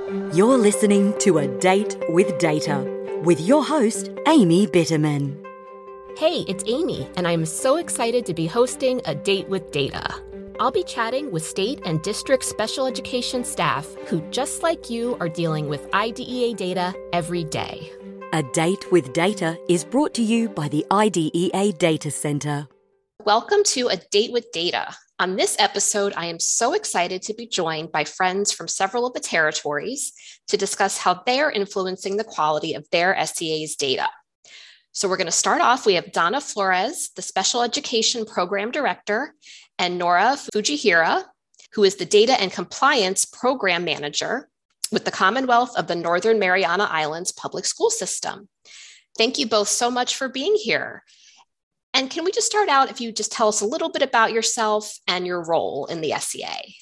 You're listening to A Date with Data with your host, Amy Bitterman. Hey, it's Amy, and I'm so excited to be hosting A Date with Data. I'll be chatting with state and district special education staff who, just like you, are dealing with IDEA data every day. A Date with Data is brought to you by the IDEA Data Center. Welcome to A Date with Data. On this episode, I am so excited to be joined by friends from several of the territories to discuss how they're influencing the quality of their SEA's data. So we're going to start off. We have Donna Flores, the Special Education Program Director, and Nora Fujihira, who is the Data and Compliance Program Manager with the Commonwealth of the Northern Mariana Islands Public School System. Thank you both so much for being here. And can we just start out if you just tell us a little bit about yourself and your role in the SEA?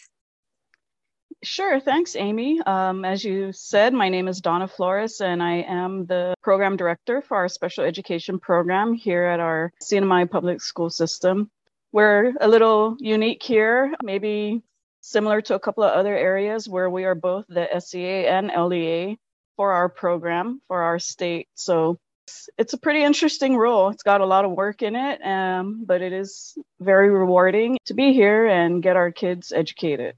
Sure. Thanks, Amy. As you said, my name is Donna Flores, and I am the program director for our special education program here at our CNMI public school system. We're a little unique here, maybe similar to a couple of other areas where we are both the SEA and LEA for our program, for our state. So it's a pretty interesting role. It's got a lot of work in it, but it is very rewarding to be here and get our kids educated.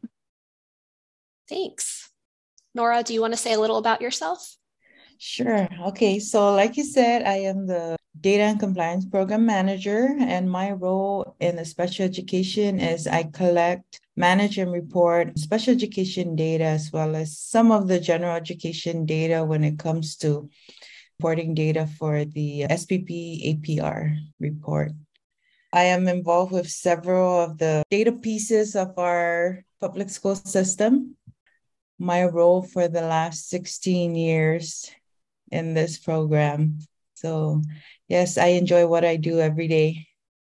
Thanks. Nora, do you want to say a little about yourself? Sure. Okay. So like you said, I am the Data and Compliance Program Manager, and my role in the special education is I collect, manage, and report special education data as well as some of the general education data when it comes to reporting data for the SPP APR report. I am involved with several of the data pieces of our public school system. My role for the last 16 years in this program. So yes, I enjoy what I do every day.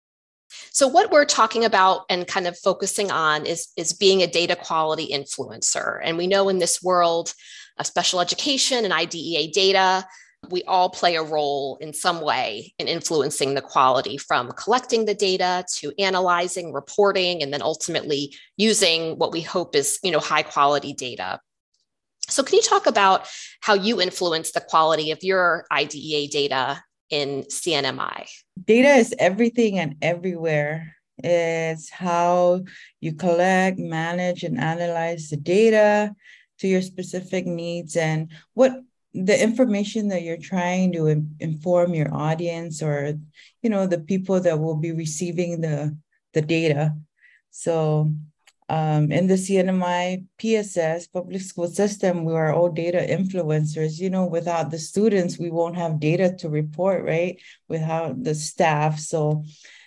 So what we're talking about and kind of focusing on is being a data quality influencer. And we know in this world of special education and IDEA data, we all play a role in some way in influencing the quality, from collecting the data to analyzing, reporting, and then ultimately using what we hope is, high quality data. So can you talk about how you influence the quality of your IDEA data in CNMI? Data is everything and everywhere. It's how you collect, manage, and analyze the data to your specific needs and what the information that you're trying to inform your audience or, the people that will be receiving the data. So in the CNMI PSS, public school system, we are all data influencers. Without the students, we won't have data to report, right? Without the staff. So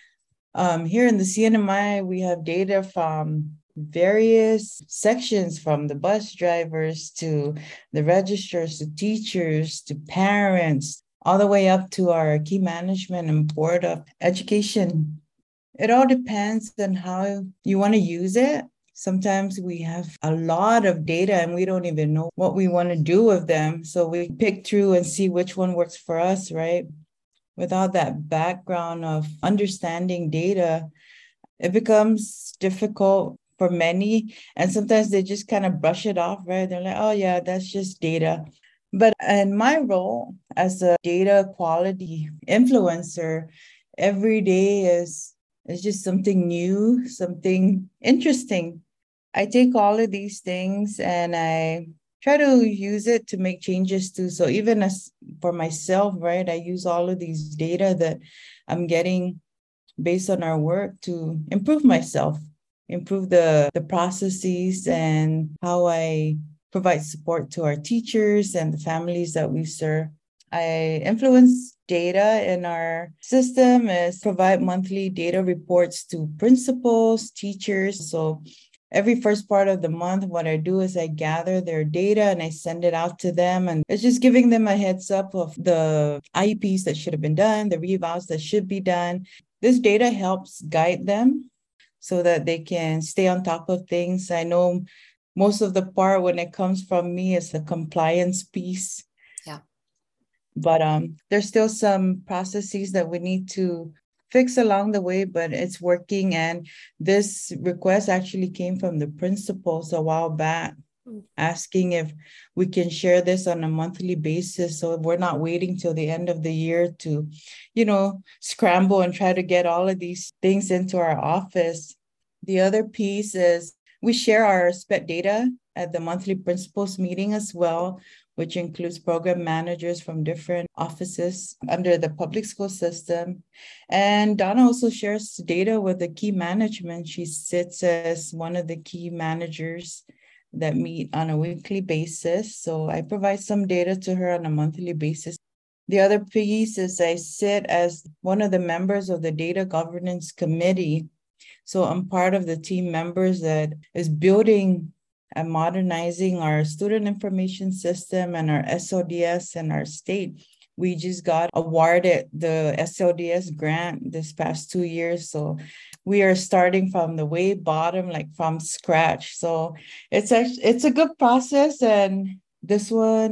here in the CNMI, we have data from various sections, from the bus drivers to the registrars to teachers to parents, all the way up to our key management and board of education. It all depends on how you want to use it. Sometimes we have a lot of data and we don't even know what we want to do with them. So we pick through and see which one works for us, right? Without that background of understanding data, it becomes difficult for many, and sometimes they just kind of brush it off, right? They're like, oh yeah, that's just data. But in my role as a data quality influencer, every day is just something new, something interesting. I take all of these things and I try to use it to make changes too. So even as for myself, right, I use all of these data that I'm getting based on our work to improve myself, improve the processes and how I provide support to our teachers and the families that we serve. I influence data in our system is provide monthly data reports to principals, teachers. So every first part of the month, what I do is I gather their data and I send it out to them. And it's just giving them a heads up of the IEPs that should have been done, the revals that should be done. This data helps guide them so that they can stay on top of things. I know most of the part when it comes from me is the compliance piece. Yeah. But there's still some processes that we need to fix along the way, but it's working. And this request actually came from the principals a while back. asking if we can share this on a monthly basis, so we're not waiting till the end of the year to, scramble and try to get all of these things into our office. The other piece is we share our SPET data at the monthly principals meeting as well, which includes program managers from different offices under the public school system. And Donna also shares data with the key management. She sits as one of the key managers that meet on a weekly basis. So I provide some data to her on a monthly basis. The other piece is I sit as one of the members of the data governance committee. So I'm part of the team members that is building and modernizing our student information system and our SLDS in our state. We just got awarded the SLDS grant this past 2 years. So we are starting from the way bottom, like from scratch. So it's a good process. And this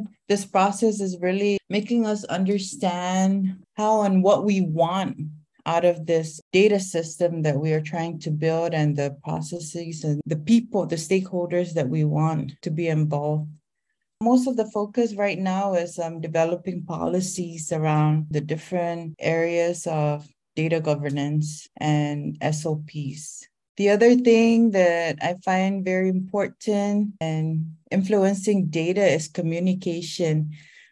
process is really making us understand how and what we want out of this data system that we are trying to build, and the processes and the people, the stakeholders that we want to be involved. Most of the focus right now is developing policies around the different areas of data governance and SOPs. The other thing that I find very important and influencing data is communication.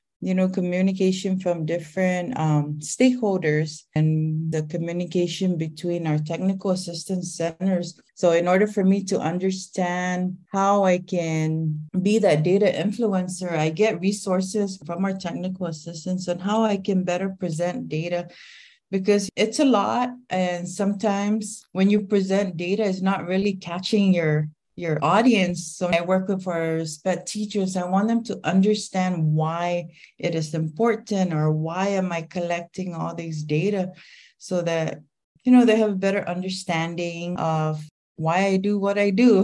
Communication from different stakeholders and the communication between our technical assistance centers. So in order for me to understand how I can be that data influencer, I get resources from our technical assistants on how I can better present data, because it's a lot. And sometimes when you present data, it's not really catching your audience. So I work with our SPET teachers. I want them to understand why it is important, or why am I collecting all these data, so that, they have a better understanding of why I do what I do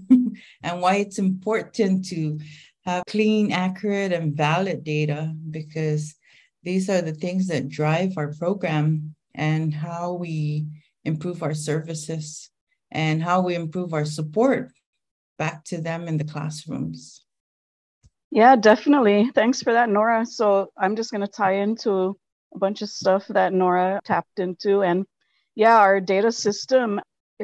and why it's important to have clean, accurate, and valid data, because these are the things that drive our program and how we improve our services and how we improve our support back to them in the classrooms. Yeah, definitely. Thanks for that, Nora. So I'm just going to tie into a bunch of stuff that Nora tapped into. And yeah, our data system,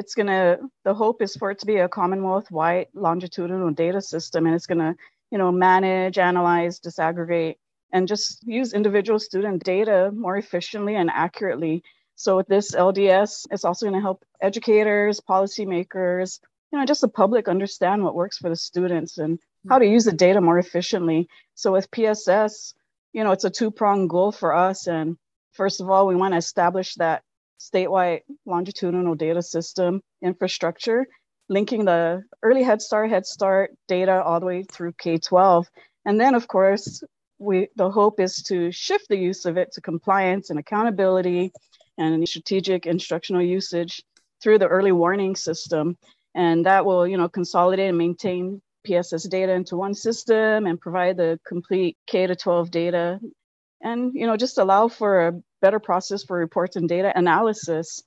the hope is for it to be a Commonwealth-wide longitudinal data system. And it's going to, manage, analyze, disaggregate, and just use individual student data more efficiently and accurately. So with this LDS, it's also going to help educators, policymakers, just the public understand what works for the students and how to use the data more efficiently. So with PSS, it's a two-pronged goal for us. And first of all, we want to establish that statewide longitudinal data system infrastructure, linking the early Head Start data all the way through K-12. And then, of course, the hope is to shift the use of it to compliance and accountability and strategic instructional usage through the early warning system. And that will, consolidate and maintain PSS data into one system and provide the complete K-12 data and, just allow for a better process for reports and data analysis.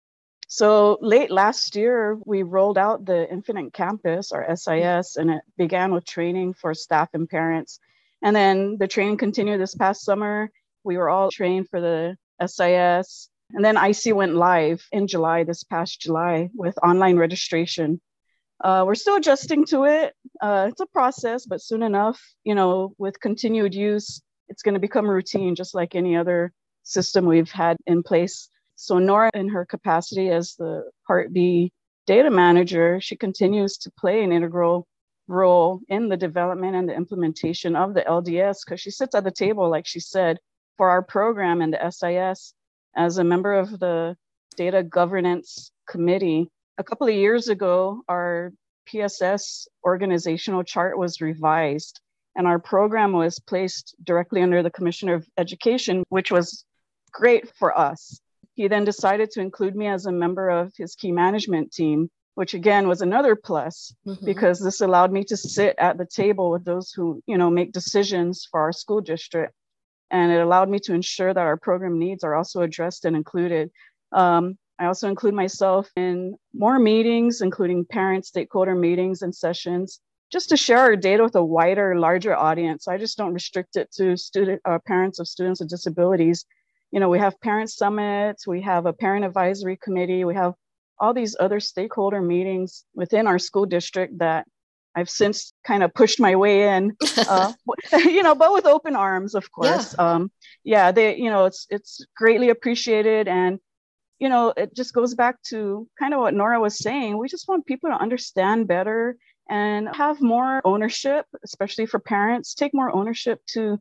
So late last year, we rolled out the Infinite Campus, or SIS, and it began with training for staff and parents. And then the training continued this past summer. We were all trained for the SIS. And then IC went live in July, this past July, with online registration. We're still adjusting to it. It's a process, but soon enough, with continued use, it's going to become routine, just like any other system we've had in place. So Nora, in her capacity as the Part B data manager, she continues to play an integral role in the development and the implementation of the LDS, because she sits at the table, like she said, for our program and the SIS. As a member of the Data Governance Committee, a couple of years ago, our PSS organizational chart was revised, and our program was placed directly under the Commissioner of Education, which was great for us. He then decided to include me as a member of his key management team, which again was another plus, because this allowed me to sit at the table with those who, make decisions for our school district. And it allowed me to ensure that our program needs are also addressed and included. I also include myself in more meetings, including parent stakeholder meetings and sessions, just to share our data with a wider, larger audience. I just don't restrict it to parents of students with disabilities. We have parent summits, we have a parent advisory committee, we have all these other stakeholder meetings within our school district that I've since kind of pushed my way in, but with open arms, of course. Yeah. It's greatly appreciated. And, it just goes back to kind of what Nora was saying. We just want people to understand better and have more ownership, especially for parents, take more ownership to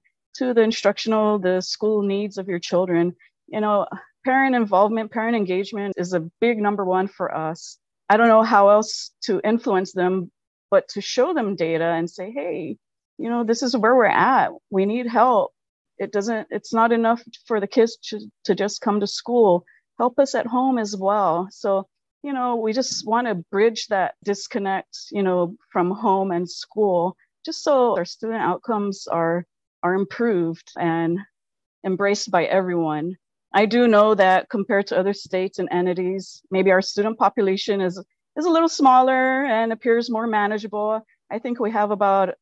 the school needs of your children. Parent involvement, parent engagement is a big number one for us. I don't know how else to influence them, but to show them data and say, hey, this is where we're at. We need help. It's not enough for the kids to just come to school. Help us at home as well. So, we just want to bridge that disconnect, from home and school, just so our student outcomes are improved and embraced by everyone. I do know that compared to other states and entities, maybe our student population is a little smaller and appears more manageable. I think we have about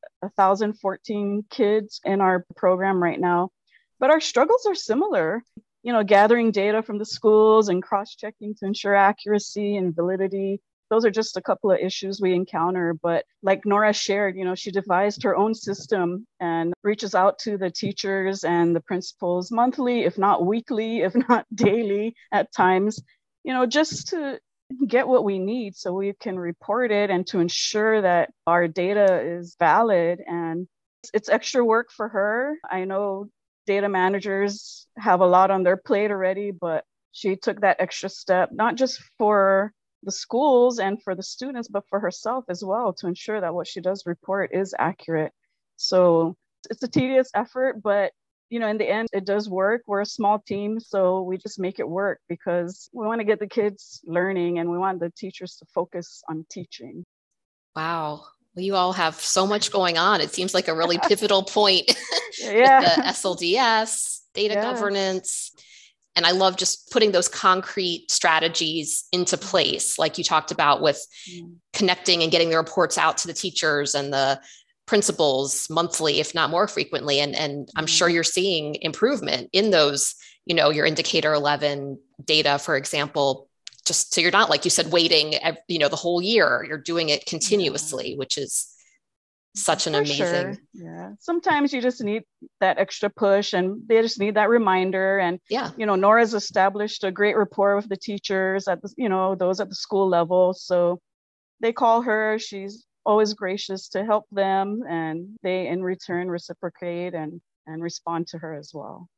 1,014 kids in our program right now, but our struggles are similar. Gathering data from the schools and cross-checking to ensure accuracy and validity. Those are just a couple of issues we encounter. But like Nora shared, she devised her own system and reaches out to the teachers and the principals monthly, if not weekly, if not daily at times, just to get what we need so we can report it and to ensure that our data is valid. And it's extra work for her. I know data managers have a lot on their plate already, but she took that extra step, not just for the schools and for the students, but for herself as well, to ensure that what she does report is accurate. So it's a tedious effort, but in the end, it does work. We're a small team, so we just make it work because we want to get the kids learning and we want the teachers to focus on teaching. Wow. Well, you all have so much going on. It seems like a really pivotal point with the SLDS, data governance. And I love just putting those concrete strategies into place, like you talked about with connecting and getting the reports out to the teachers and the principals monthly, if not more frequently. And I'm sure you're seeing improvement in those, your indicator 11 data, for example, just so you're not, like you said, waiting, the whole year. You're doing it continuously, which is such an amazing. Sure. Yeah. Sometimes you just need that extra push and they just need that reminder. And, Nora's established a great rapport with the teachers at those at the school level. So they call her, she's always gracious to help them, and they in return reciprocate and respond to her as well.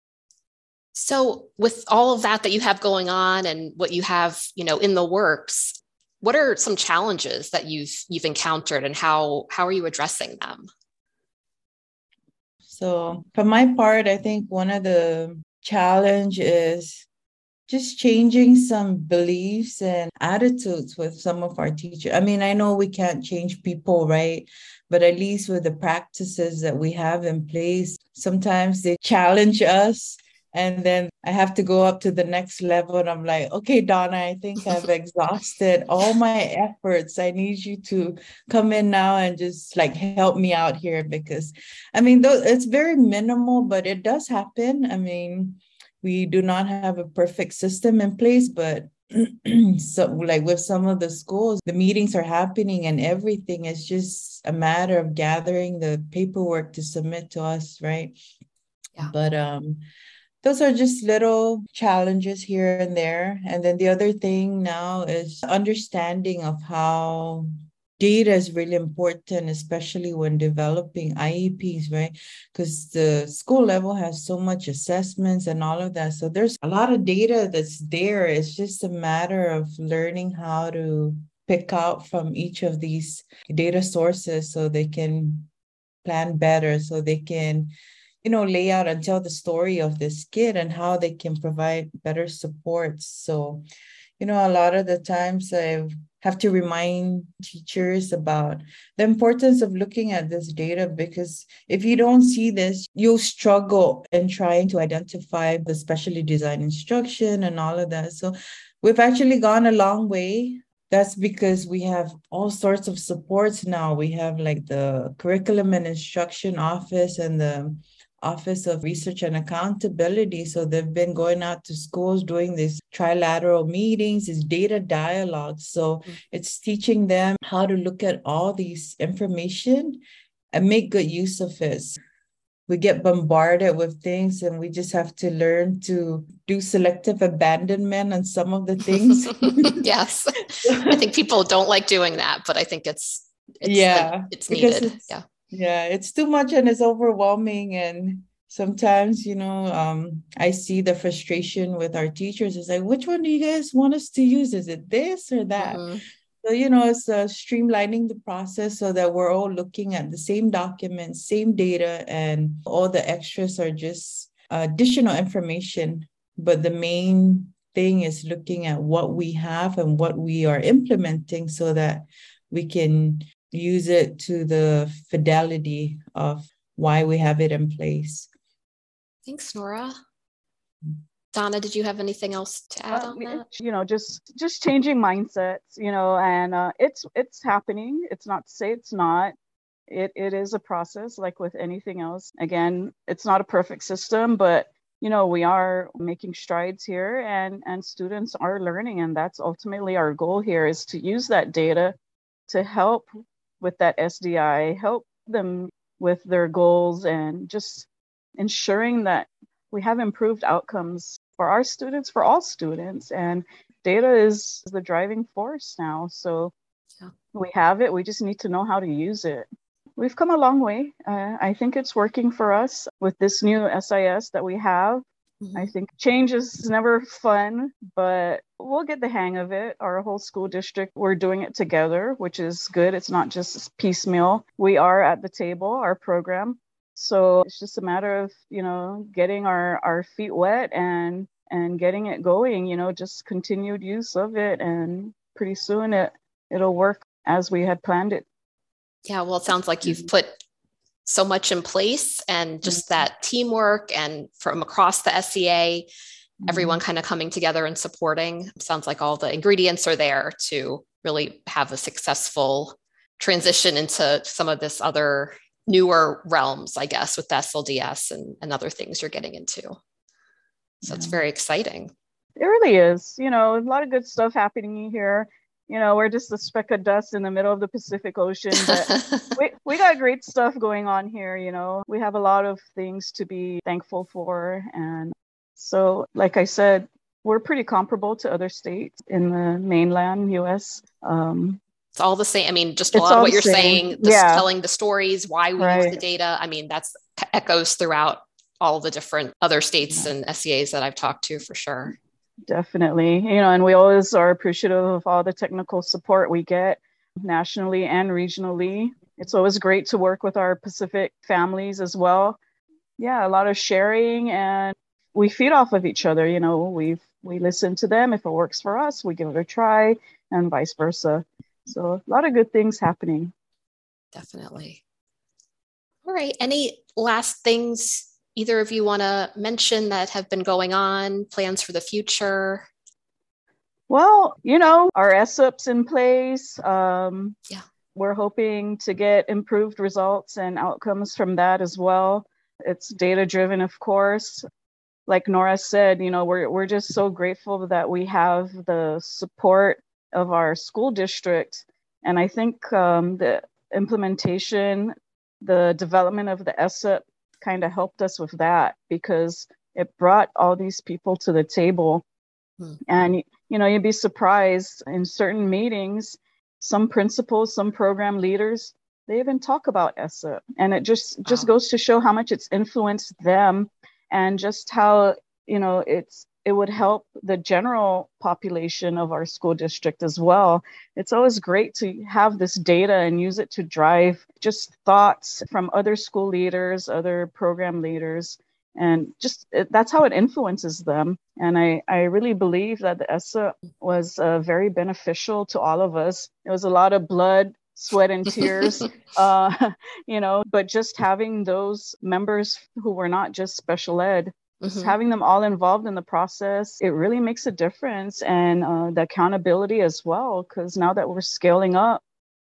So with all of that you have going on and what you have, in the works, what are some challenges that you've encountered and how are you addressing them? So for my part, I think one of the challenge is just changing some beliefs and attitudes with some of our teachers. I mean, I know we can't change people, right? But at least with the practices that we have in place, sometimes they challenge us. And then I have to go up to the next level. And I'm like, okay, Donna, I think I've exhausted all my efforts. I need you to come in now and just help me out here. Because, it's very minimal, but it does happen. We do not have a perfect system in place, but so with some of the schools, the meetings are happening and everything. It's just a matter of gathering the paperwork to submit to us, right? Yeah. But those are just little challenges here and there. And then the other thing now is understanding of how data is really important, especially when developing IEPs, right? Because the school level has so much assessments and all of that. So there's a lot of data that's there. It's just a matter of learning how to pick out from each of these data sources so they can plan better, so they can lay out and tell the story of this kid and how they can provide better support. So, a lot of the times I have to remind teachers about the importance of looking at this data, because if you don't see this, you'll struggle in trying to identify the specially designed instruction and all of that. So we've actually gone a long way. that's because we have all sorts of supports now. We have like the Curriculum and Instruction Office and the Office of Research and Accountability. So they've been going out to schools doing these trilateral meetings, these data dialogues. So it's teaching them how to look at all these information and make good use of it. We get bombarded with things and we just have to learn to do selective abandonment on some of the things. Yes. I think people don't like doing that, but I think it's needed. It's too much and it's overwhelming. And sometimes, I see the frustration with our teachers. It's like, which one do you guys want us to use? Is it this or that? Mm-hmm. So, it's streamlining the process so that we're all looking at the same documents, same data, and all the extras are just additional information. But the main thing is looking at what we have and what we are implementing so that we can use it to the fidelity of why we have it in place. Thanks, Nora. Donna, did you have anything else to add on that? Just changing mindsets, and it's happening. It's not to say it's not. It is a process like with anything else. Again, it's not a perfect system, but we are making strides here and students are learning. And that's ultimately our goal here, is to use that data to help with that SDI, help them with their goals, and just ensuring that we have improved outcomes for our students, for all students. And data is the driving force now. So we have it. We just need to know how to use it. We've come a long way. I think it's working for us with this new SIS that we have. Mm-hmm. I think change is never fun, but we'll get the hang of it. Our whole school district, we're doing it together, which is good. It's not just piecemeal. We are at the table, our program. So it's just a matter of, getting our feet wet and getting it going, just continued use of it. And pretty soon it'll work as we had planned it. Yeah, well, it sounds like you've put so much in place, and just that teamwork and from across the SEA, everyone kind of coming together and supporting. Sounds like all the ingredients are there to really have a successful transition into some of this other newer realms, I guess, with the SLDS and other things you're getting into. So it's very exciting. It really is. A lot of good stuff happening here. We're just a speck of dust in the middle of the Pacific Ocean, but we got great stuff going on here. We have a lot of things to be thankful for. And so, like I said, we're pretty comparable to other states in the mainland US. It's all the same. I mean, just a lot of what you're saying, telling the stories, why we use the data. I mean, that's echoes throughout all the different other states and SEAs that I've talked to, for sure. Definitely. And we always are appreciative of all the technical support we get nationally and regionally. It's always great to work with our Pacific families as well. Yeah, a lot of sharing, and we feed off of each other. We listen to them. If it works for us, we give it a try, and vice versa. So a lot of good things happening. Definitely. All right. Any last things either of you want to mention that have been going on, plans for the future? Well, our SIP's in place. We're hoping to get improved results and outcomes from that as well. It's data driven, of course. Like Nora said, we're just so grateful that we have the support of our school district. And I think the implementation, the development of the SIP kind of helped us with that, because it brought all these people to the table. And, you'd be surprised in certain meetings, some principals, some program leaders, they even talk about SIP. And it just goes to show how much it's influenced them, and just how, it would help the general population of our school district as well. It's always great to have this data and use it to drive just thoughts from other school leaders, other program leaders, and that's how it influences them. And I really believe that the SIP was very beneficial to all of us. It was a lot of blood, sweat, and tears, but just having those members who were not just special ed, Just having them all involved in the process, it really makes a difference. And the accountability as well, because now that we're scaling up,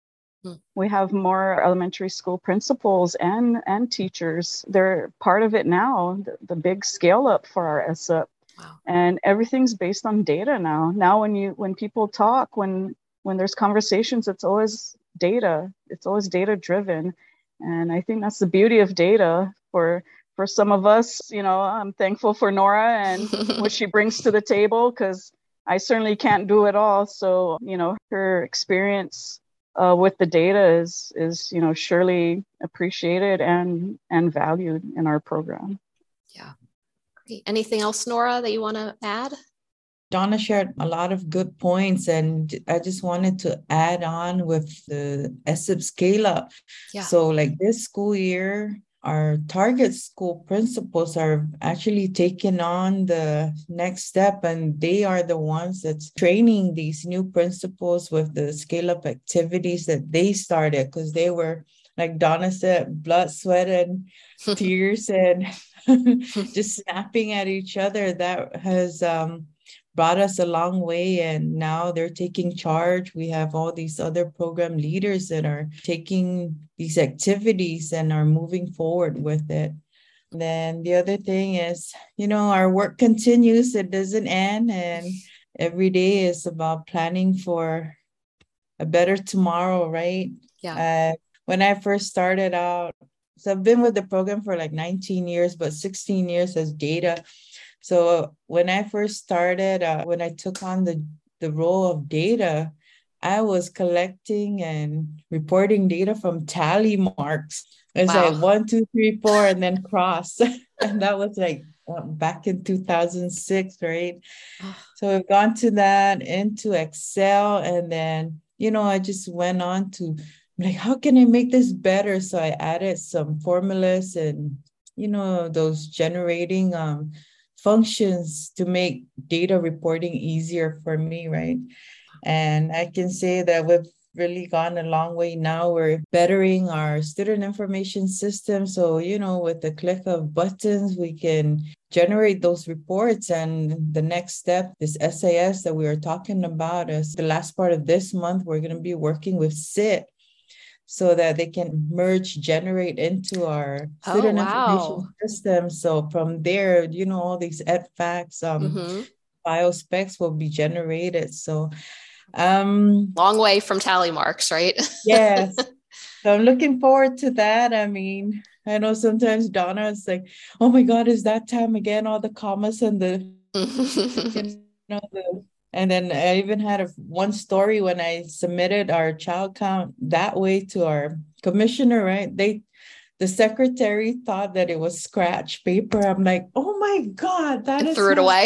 we have more elementary school principals and teachers. They're part of it now, the big scale up for our SUP. Wow. And everything's based on data now. Now when people talk, when there's conversations, it's always data. It's always data driven. And I think that's the beauty of data for some of us. You know, I'm thankful for Nora and what she brings to the table, because I certainly can't do it all. So, you know, her experience with the data is you know, surely appreciated and valued in our program. Yeah. Great. Anything else, Nora, that you want to add? Donna shared a lot of good points, and I just wanted to add on with the SIP scale up. Yeah. So like this school year, our target school principals are actually taking on the next step, and they are the ones that's training these new principals with the scale up activities that they started, because they were, like Donna said, blood, sweat, and tears, and just snapping at each other. That has brought us a long way, and now they're taking charge. We have all these other program leaders that are taking these activities and are moving forward with it. Then the other thing is, you know, our work continues. It doesn't end, and every day is about planning for a better tomorrow, right? Yeah. When I first started out, so I've been with the program for like 19 years, but 16 years as data. So when I first started, when I took on the role of data, I was collecting and reporting data from tally marks. It's Wow. like 1, 2, 3, 4, and then cross. And that was like back in 2006, right? So we've gone to that, into Excel, and then, you know, I just went on to like, how can I make this better? So I added some formulas and, you know, those generating functions to make data reporting easier for me, right? And I can say that we've really gone a long way now. We're bettering our student information system. So, you know, with the click of buttons, we can generate those reports. And the next step, this SAS that we were talking about, is the last part of this month, we're going to be working with SIT, so that they can merge, generate into our student information system. So from there, you know, all these EdFacts, bio specs will be generated. So long way from tally marks, right? Yes. So I'm looking forward to that. I mean, I know sometimes Donna is like, oh my God, is that time again? All the commas and the, you know, and then I even had one story when I submitted our child count that way to our commissioner, right? The secretary thought that it was scratch paper. I'm like, oh my God, that is threw it away.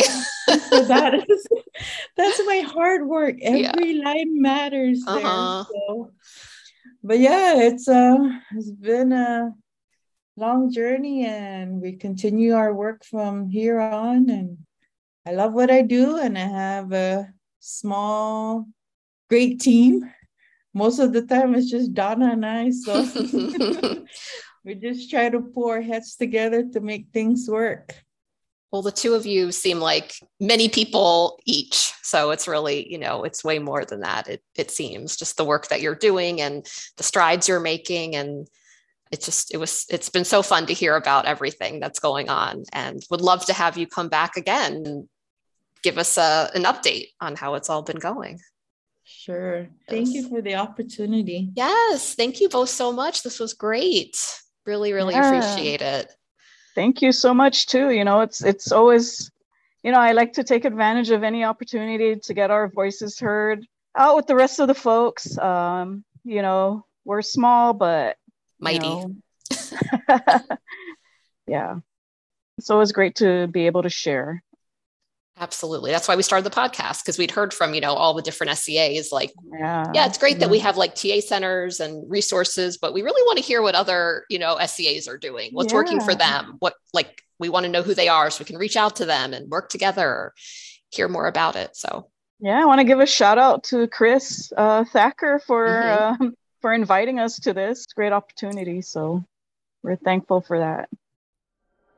That's my hard work. Every line matters there. So, but yeah, it's been a long journey, and we continue our work from here on. And I love what I do, and I have a small, great team. Most of the time, it's just Donna and I. So we just try to pull our heads together to make things work. Well, the two of you seem like many people each. So it's really, you know, it's way more than that. It seems, just the work that you're doing and the strides you're making. And it's been so fun to hear about everything that's going on, and would love to have you come back again and give us an update on how it's all been going. Sure. Thank you for the opportunity. Yes. Thank you both so much. This was great. Really, really appreciate it. Thank you so much too. You know, it's always, you know, I like to take advantage of any opportunity to get our voices heard out with the rest of the folks. You know, we're small, but mighty. You know, yeah. It's always great to be able to share. Absolutely. That's why we started the podcast, because we'd heard from, you know, all the different SEAs, like, yeah, it's great that we have like TA centers and resources, but we really want to hear what other, you know, SEAs are doing, what's working for them, what, like, we want to know who they are so we can reach out to them and work together, or hear more about it. So, yeah, I want to give a shout out to Chris Thacker for inviting us to this great opportunity. So we're thankful for that.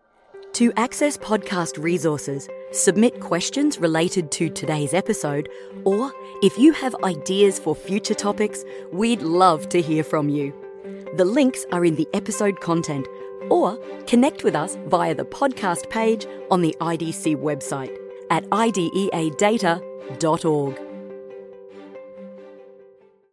To access podcast resources, submit questions related to today's episode, or if you have ideas for future topics, we'd love to hear from you. The links are in the episode content, or connect with us via the podcast page on the IDC website at ideadata.org.